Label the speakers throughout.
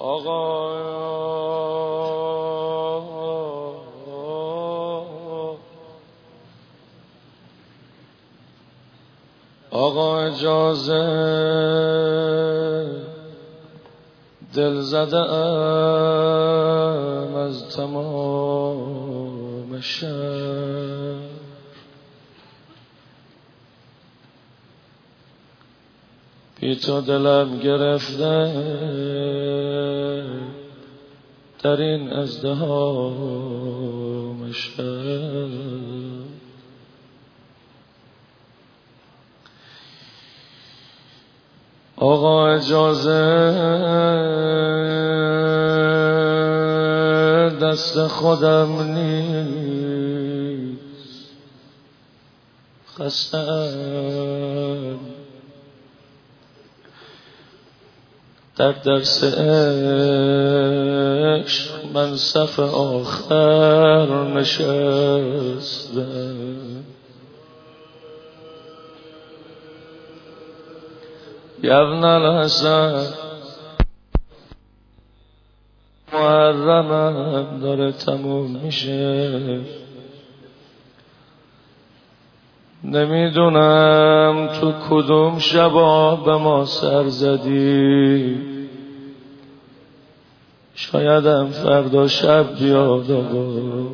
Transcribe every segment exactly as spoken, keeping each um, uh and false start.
Speaker 1: آقا آقا اجازه دل زده ام از تمام شهر، بی تو دلم گرفته در این ازدحام شهر. آقا اجازه دست خودم نیست، خستم در درس عشق من صف آخر نشستم. یا ابن الحسن محرمم داره تموم میشه، نمیدونم تو کدوم شبا به ما سر زدی، شایدم فردا شب بیاد آقا،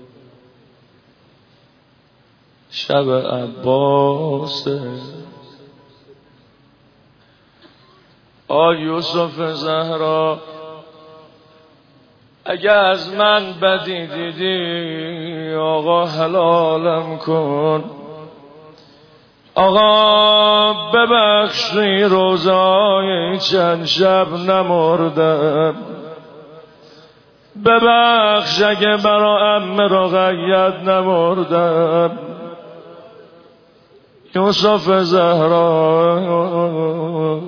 Speaker 1: شب عباسه. آ یوسف زهرا اگه از من بدی دیدی آقا حلالم کن، آقا ببخشی روزای چند شب نمردم، ببخش اگه برا ام رقیت نمردم. یوسف زهرا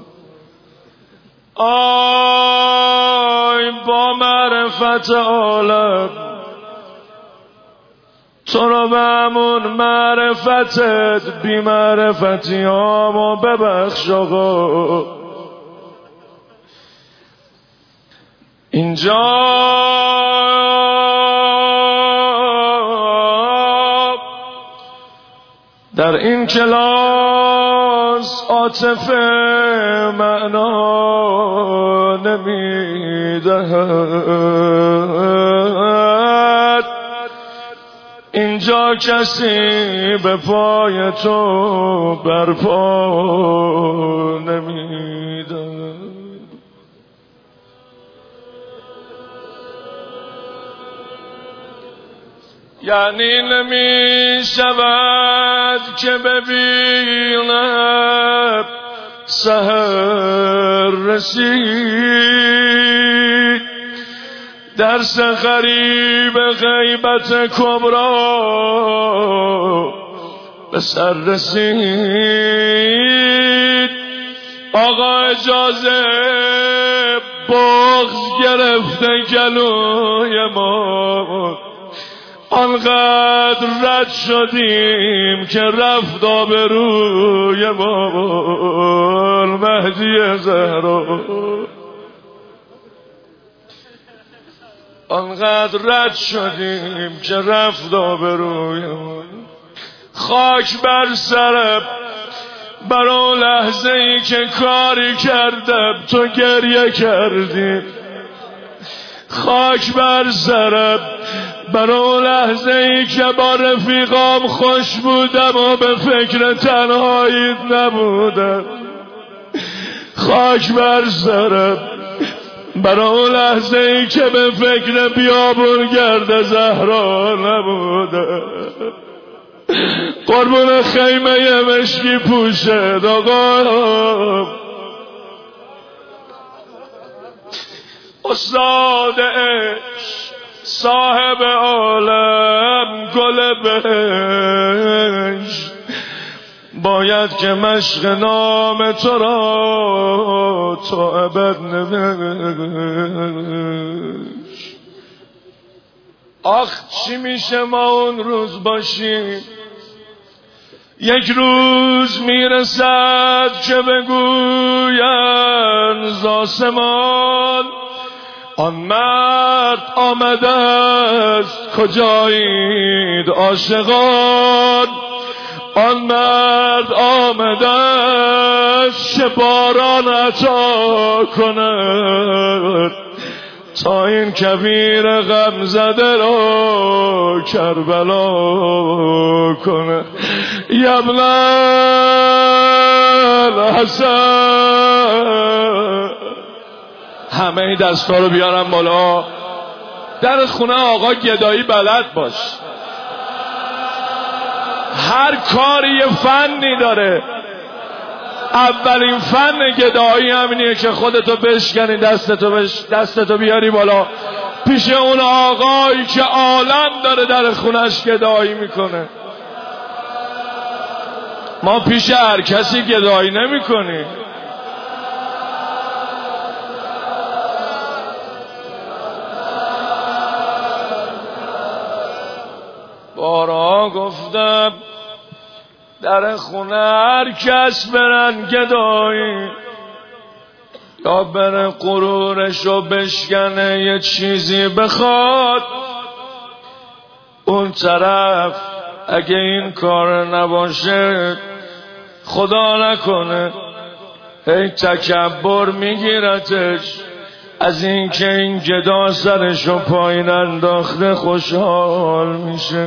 Speaker 1: آی با معرفت عالم تو رو به همون معرفتت بی معرفتیامو ببخش آقا. اینجا در این کلاس عاطفه معنا نمیدهد، اینجا کسی به پای تو برپا نمیدهد. یعنی نمی شود که ببینم سحر رسید، درس غریب غیبت کبرا به سر رسید. آقا اجازه بغض گرفته گلوی ما، آنقدر رد شدیم که رفت آبروی ما. مهدی زهرا آنقدر رد شدیم که رفت آبروی ما. خاک بر سرم برای لحظه ای که کاری کردم تو گریه کردی، خاک بر سرم برای لحظه ای که با رفیقام خوش بودم و به فکر تنهاییت نبودم، خاک بر سرم برای لحظه ای که به فکر بیابون گرد زهرا نبودم. قربون خیمه مشکی پوشد آقا، استاد عشق صاحب عالم گل بهش، باید که مشق نام تو را تا ابد نوشت. آخ چی میشه ما اون روز باشیم یک روز میرسد که بگویند ز آسمان آن مرد آمده است کجایید عاشقان، آن مرد آمده است که باران عطا کند تا این کبیر غم زده را کربلا کنه. یبن الحسن. همه این دستا رو بیارم بالا. در خونه آقا گدایی بلد باش. هر کاری یه فنی داره. اولین فن گدایی همینیه که خودتو بشکنی، دستتو بش دستتو بیاری بالا پیش اون آقایی که عالم داره در خونش گدایی میکنه. ما پیش هر کسی گدایی نمیکنیم. بارا گفتم در خونه هر کس برن گدایی یا بره غرورشو بشکنه یه چیزی بخواد، اون طرف اگه این کار نباشه خدا نکنه هی تکبر میگیرتش از این که این گدا سرشو پایین انداخته خوشحال میشه،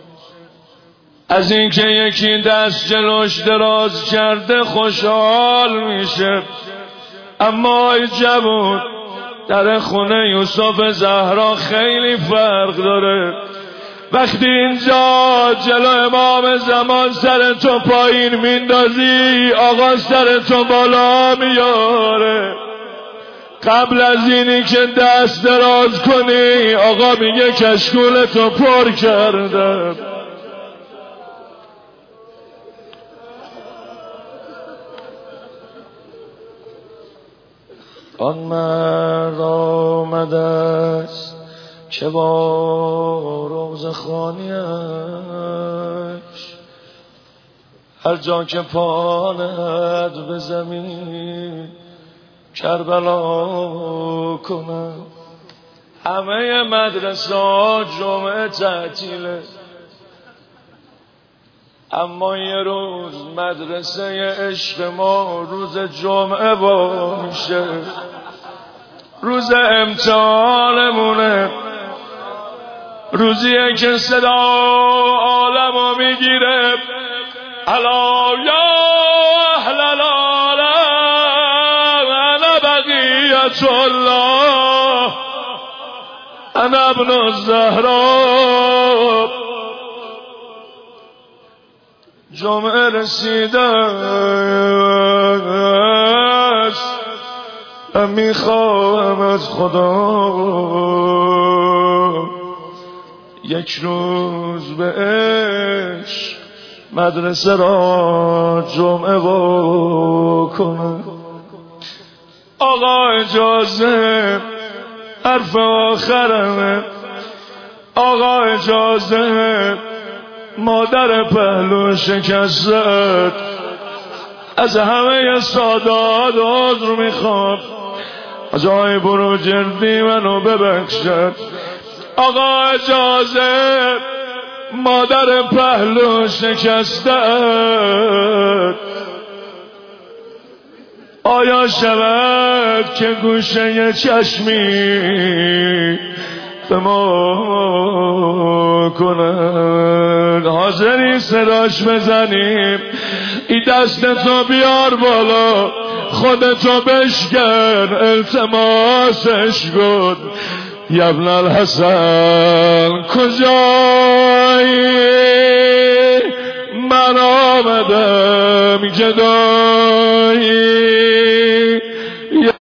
Speaker 1: از این که یکی دست جلوش دراز کرده خوشحال میشه. اما ای جوون در خونه یوسف زهرا خیلی فرق داره. وقتی اینجا جلو امام زمان سر تو پایین میندازی آقا سر تو بالا میاره. قبل از اینی که دست دراز کنی آقا میگه کشکول تو پر کردم. آن مرد آمده است که با روز خانیش هر جا که پا نهد به زمین کربلا کنه. همه مدرسه ها جمعه تعطیله، اما یه روز مدرسه عشق ما روز جمعه با میشه، روز امتحانمونه، روزیه که صدا عالمو میگیره الا یا اهل العالم انا بقیت الله انا ابن الزهرا. جمعه رسیده است و میخواهم از خدا یک روز به عشق مدرسه را جمعه بکنم. آقا اجازه حرف آخرمه، آقا اجازه مادر پهلو شکستت از همه سادات عذر میخوام، جای برو جردی منو ببخشد. آقا اجازه مادر پهلو شکستت آیا شود که گوشه چشمی به ما کنن؟ حاضری صداش بزنیم؟ ای دستتو بیار بالا خودتو بشکن التماسش کن. یبن الحسن کجایی من آمدم گدایی